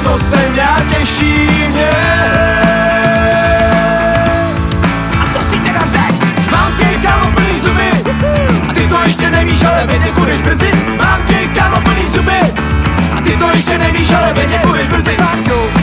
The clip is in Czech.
to jsem já, těší mě. A co si teda řek? Mám tě, kámo, plný zuby, a ty to ještě nevíš, ale vědět budeš brzy. Mám tě, kámo, plný zuby, a ty to ještě nevíš, ale vědět budeš brzy.